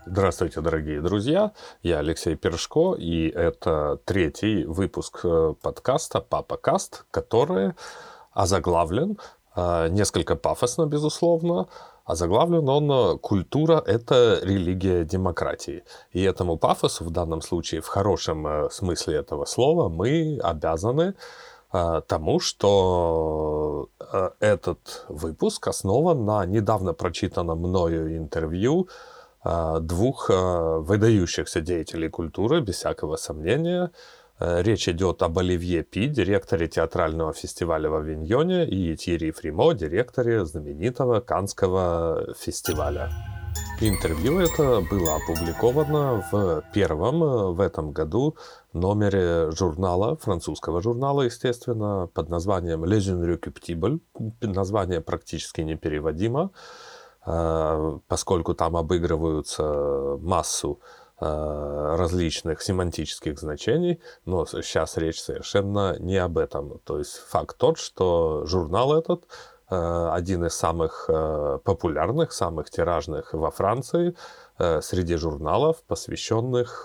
Здравствуйте, дорогие друзья! Я Алексей Першко, и это третий выпуск подкаста «Папа-каст», который озаглавлен, несколько пафосно, безусловно, озаглавлен он «Культура – это религия демократии». И этому пафосу, в данном случае в хорошем смысле этого слова, мы обязаны тому, что этот выпуск основан на недавно прочитанном мною интервью двух выдающихся деятелей культуры, без всякого сомнения. Речь идет об Оливье Пи, директоре театрального фестиваля в Авиньоне, и Тьерри Фримо, директоре знаменитого Каннского фестиваля. Интервью это было опубликовано в первом в этом году номере журнала, французского журнала, естественно, под названием «Les Inrecuptibles». Название практически непереводимо, поскольку там обыгрываются массу различных семантических значений, но сейчас речь совершенно не об этом. То есть факт тот, что журнал этот один из самых популярных, самых тиражных во Франции среди журналов, посвященных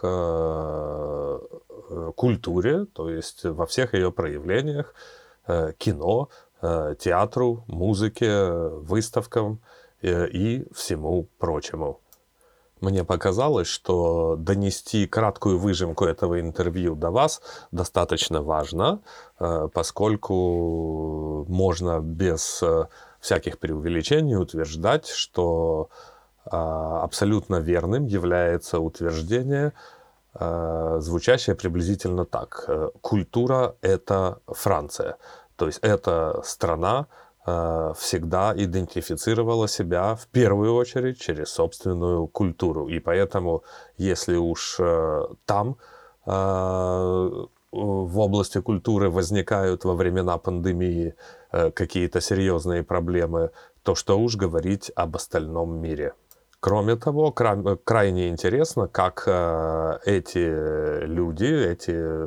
культуре, то есть во всех ее проявлениях, кино, театру, музыке, выставкам и всему прочему. Мне показалось, что донести краткую выжимку этого интервью до вас достаточно важно, поскольку можно без всяких преувеличений утверждать, что абсолютно верным является утверждение, звучащее приблизительно так. Культура – это Франция. То есть это страна всегда идентифицировала себя в первую очередь через собственную культуру. И поэтому, если уж там в области культуры возникают во времена пандемии какие-то серьезные проблемы, то что уж говорить об остальном мире. Кроме того, крайне интересно, как эти люди, эти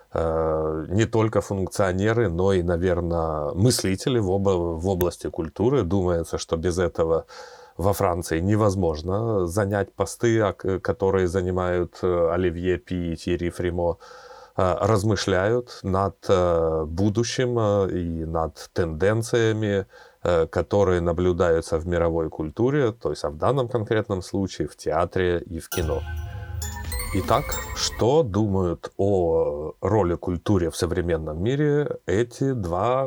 не только функционеры, но и, наверное, мыслители в области культуры. Думается, что без этого во Франции невозможно занять посты, которые занимают Оливье Пи и Тьерри Фримо, размышляют над будущим и над тенденциями, которые наблюдаются в мировой культуре, то есть в данном конкретном случае в театре и в кино. Итак, что думают о роли культуры в современном мире эти два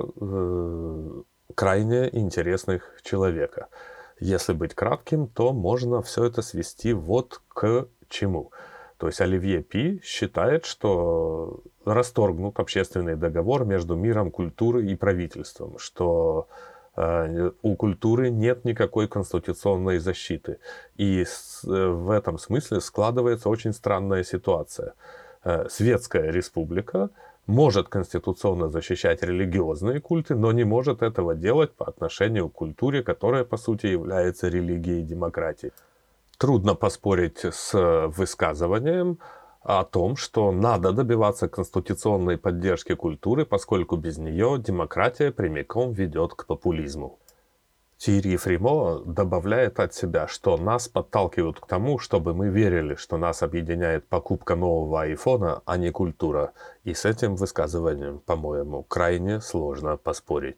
крайне интересных человека? Если быть кратким, то можно все это свести вот к чему. То есть Оливье Пи считает, что расторгнут общественный договор между миром культуры и правительством, что у культуры нет никакой конституционной защиты. И в этом смысле складывается очень странная ситуация. Светская республика может конституционно защищать религиозные культы, но не может этого делать по отношению к культуре, которая, по сути, является религией демократии. Трудно поспорить с высказыванием о том, что надо добиваться конституционной поддержки культуры, поскольку без нее демократия прямиком ведет к популизму. Тьерри Фримо добавляет от себя, что нас подталкивают к тому, чтобы мы верили, что нас объединяет покупка нового айфона, а не культура. И с этим высказыванием, по-моему, крайне сложно поспорить.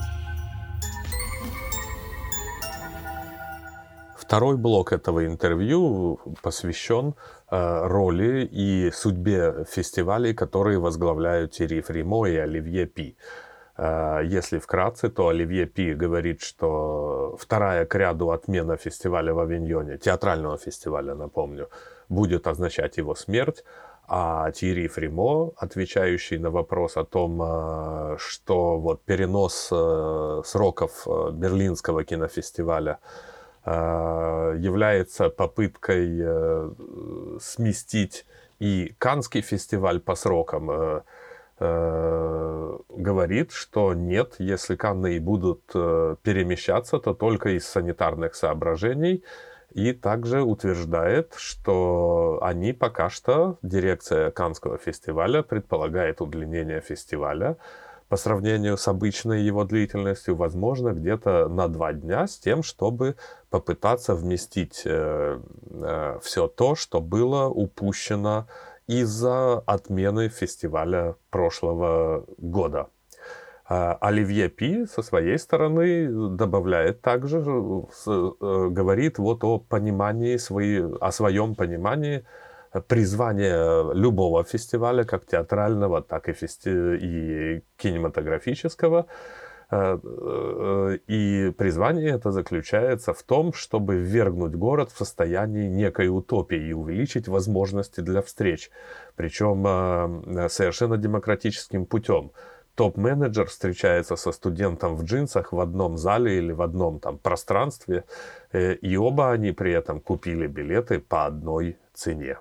Второй блок этого интервью посвящен роли и судьбе фестивалей, которые возглавляют Тьерри Фримо и Оливье Пи. Если вкратце, то Оливье Пи говорит, что вторая к ряду отмена фестиваля в Авиньоне, театрального фестиваля, напомню, будет означать его смерть, а Тьерри Фримо, отвечающий на вопрос о том, что вот перенос сроков Берлинского кинофестиваля является попыткой сместить и Каннский фестиваль по срокам, говорит, что нет, если Канны и будут перемещаться, то только из санитарных соображений, и также утверждает, что они пока что, дирекция Каннского фестиваля, предполагает удлинение фестиваля, по сравнению с обычной его длительностью, возможно, где-то на 2 дня, с тем, чтобы попытаться вместить все то, что было упущено из-за отмены фестиваля прошлого года. Оливье Пи со своей стороны добавляет также, говорит вот о понимании о своем понимании призвания любого фестиваля, как театрального, так и кинематографического. И призвание это заключается в том, чтобы ввергнуть город в состояние некой утопии и увеличить возможности для встреч. Причем совершенно демократическим путем. Топ-менеджер встречается со студентом в джинсах в одном зале или в одном там пространстве, и оба они при этом купили билеты по одной цене.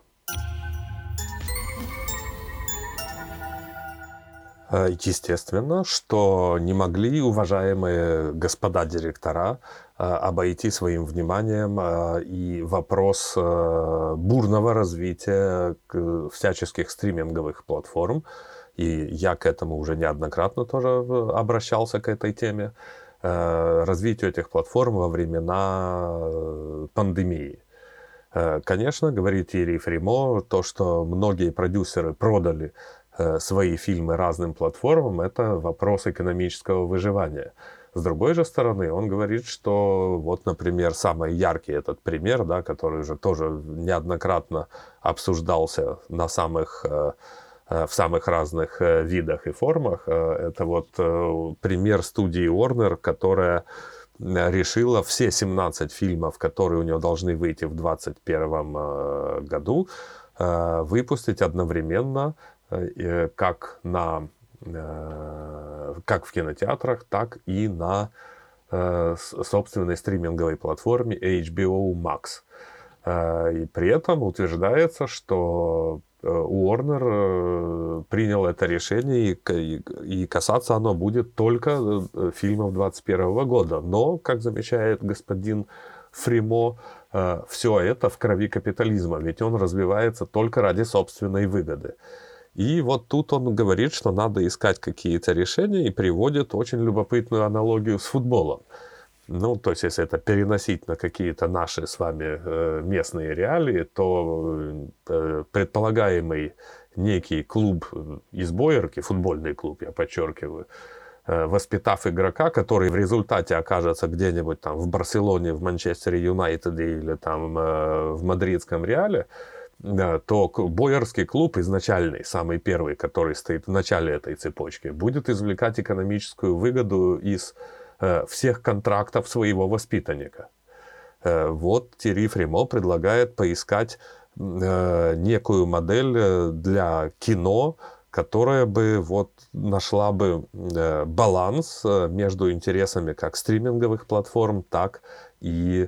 Естественно, что не могли уважаемые господа директора обойти своим вниманием и вопрос бурного развития всяческих стриминговых платформ. И я к этому уже неоднократно тоже обращался, к этой теме. Развитию этих платформ во времена пандемии. Конечно, говорит Тьерри Фримо, то, что многие продюсеры продали свои фильмы разным платформам, это вопрос экономического выживания. С другой же стороны, он говорит, что вот, например, самый яркий этот пример, да, который уже тоже неоднократно обсуждался в самых разных видах и формах, это вот пример студии Warner, которая решила все 17 фильмов, которые у нее должны выйти в 2021 году, выпустить одновременно как в кинотеатрах, так и на собственной стриминговой платформе HBO Max. И при этом утверждается, что Warner принял это решение, и касаться оно будет только фильмов 2021 года. Но, как замечает господин Фримо, все это в крови капитализма, ведь он развивается только ради собственной выгоды. И вот тут он говорит, что надо искать какие-то решения, и приводит очень любопытную аналогию с футболом. Ну, то есть, если это переносить на какие-то наши с вами местные реалии, то предполагаемый некий клуб из Боярки, футбольный клуб, я подчеркиваю, воспитав игрока, который в результате окажется где-нибудь там в Барселоне, в Манчестере Юнайтед или там в мадридском Реале, то боярский клуб изначальный, самый первый, который стоит в начале этой цепочки, будет извлекать экономическую выгоду из всех контрактов своего воспитанника. Вот Тьерри Фримо предлагает поискать некую модель для кино, которая бы вот нашла бы баланс между интересами как стриминговых платформ, так и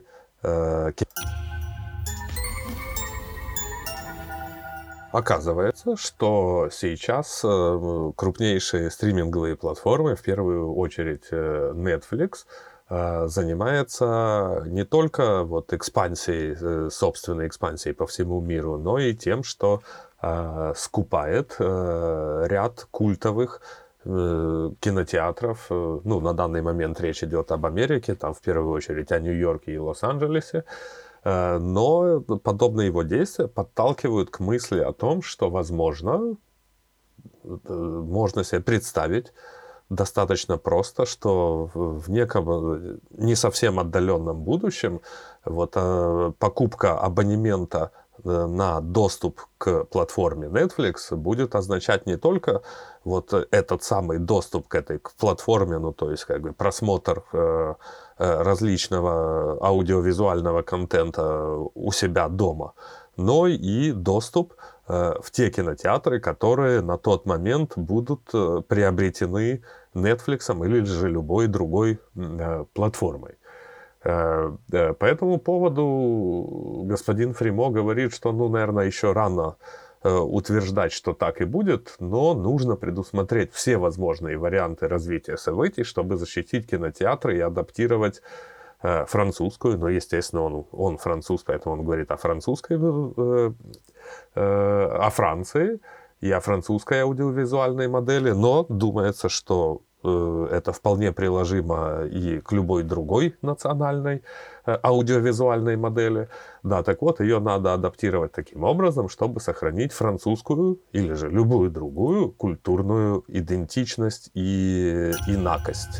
Оказывается, что сейчас крупнейшие стриминговые платформы, в первую очередь Netflix, занимается не только вот экспансией, собственной экспансией по всему миру, но и тем, что скупает ряд культовых кинотеатров. Ну, на данный момент речь идет об Америке, там в первую очередь о Нью-Йорке и Лос-Анджелесе. Но подобные его действия подталкивают к мысли о том, что, возможно, можно себе представить достаточно просто, что в неком не совсем отдаленном будущем вот, покупка абонемента на доступ к платформе Netflix будет означать не только вот этот самый доступ к этой платформе, ну то есть как бы просмотр различного аудиовизуального контента у себя дома, но и доступ в те кинотеатры, которые на тот момент будут приобретены Netflix или же любой другой платформой. По этому поводу господин Фримо говорит, что, ну, наверное, еще рано утверждать, что так и будет, но нужно предусмотреть все возможные варианты развития событий, чтобы защитить кинотеатры и адаптировать французскую, но, естественно, он француз, поэтому он говорит о французской, о Франции, и о французской аудиовизуальной модели, но думается, что это вполне приложимо и к любой другой национальной аудиовизуальной модели. Да, так вот, ее надо адаптировать таким образом, чтобы сохранить французскую или же любую другую культурную идентичность и инакость.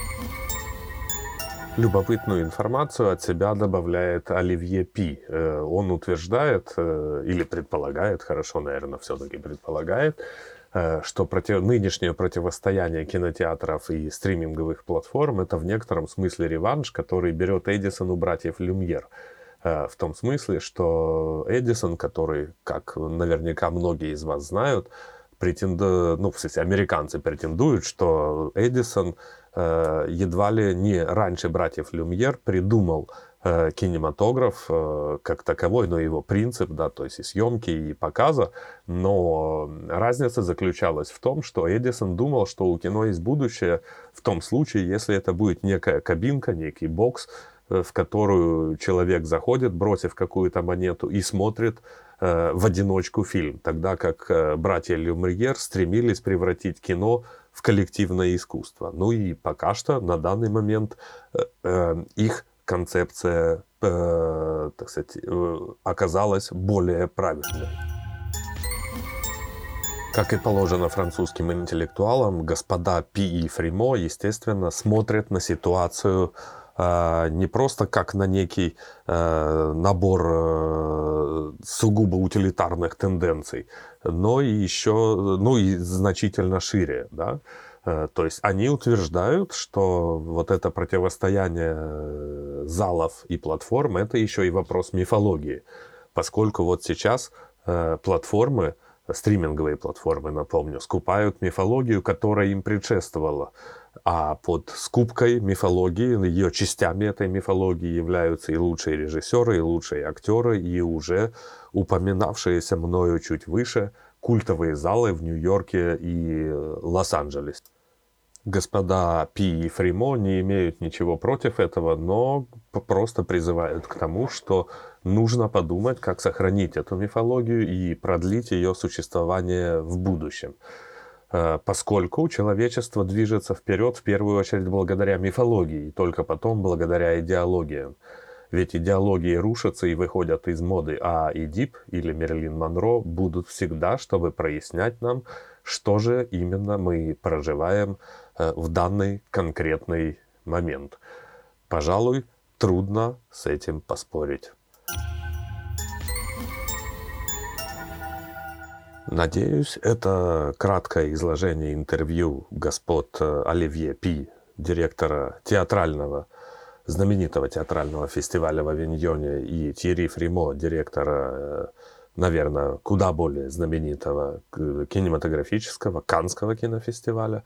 Любопытную информацию от себя добавляет Оливье Пи. Он утверждает, или предполагает, хорошо, наверное, все-таки предполагает, что нынешнее противостояние кинотеатров и стриминговых платформ — это в некотором смысле реванш, который берет Эдисон у братьев Люмьер. В том смысле, что Эдисон, который, как наверняка многие из вас знают, американцы претендуют, что Эдисон едва ли не раньше братьев Люмьер придумал кинематограф как таковой, но его принцип, да, то есть и съемки, и показа. Но разница заключалась в том, что Эдисон думал, что у кино есть будущее в том случае, если это будет некая кабинка, некий бокс, в которую человек заходит, бросив какую-то монету, и смотрит в одиночку фильм, тогда как братья Люмьер стремились превратить кино в коллективное искусство. Ну и пока что, на данный момент, их концепция, так сказать, оказалась более правильной. Как и положено французским интеллектуалам, господа Пи и Фримо, естественно, смотрят на ситуацию не просто как на некий набор сугубо утилитарных тенденций, но и еще, и значительно шире, да. То есть они утверждают, что вот это противостояние залов и платформ — это еще и вопрос мифологии, поскольку вот сейчас платформы, стриминговые платформы, напомню, скупают мифологию, которая им предшествовала. А под скупкой мифологии, ее частями этой мифологии являются и лучшие режиссеры, и лучшие актеры, и уже упоминавшиеся мною чуть выше культовые залы в Нью-Йорке и Лос-Анджелесе. Господа Пи и Фримо не имеют ничего против этого, но просто призывают к тому, что нужно подумать, как сохранить эту мифологию и продлить ее существование в будущем. Поскольку человечество движется вперед в первую очередь благодаря мифологии, и только потом благодаря идеологиям. Ведь идеологии рушатся и выходят из моды, а Эдип или Мерлин Монро будут всегда, чтобы прояснять нам, что же именно мы проживаем в данный конкретный момент. Пожалуй, трудно с этим поспорить. Надеюсь, это краткое изложение интервью господ Оливье Пи, директора знаменитого театрального фестиваля в Авиньоне, и Тьерри Фримо, директора, наверное, куда более знаменитого кинематографического Каннского кинофестиваля,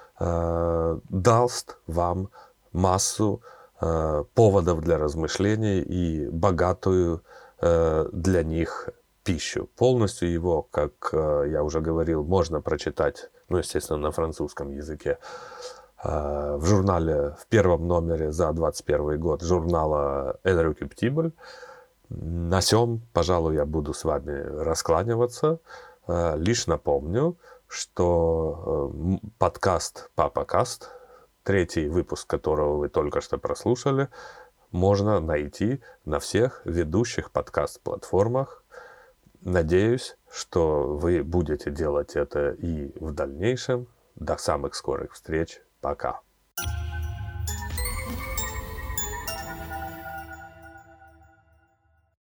даст вам массу поводов для размышлений и богатую для них пищу. Полностью его, как я уже говорил, можно прочитать, естественно, на французском языке, в журнале, в первом номере за 2021 год журнала «Irrécuptible». На сём, пожалуй, я буду с вами раскланиваться. Лишь напомню, что подкаст «Папа-каст», третий выпуск которого вы только что прослушали, можно найти на всех ведущих подкаст-платформах. Надеюсь, что вы будете делать это и в дальнейшем. До самых скорых встреч. Пока.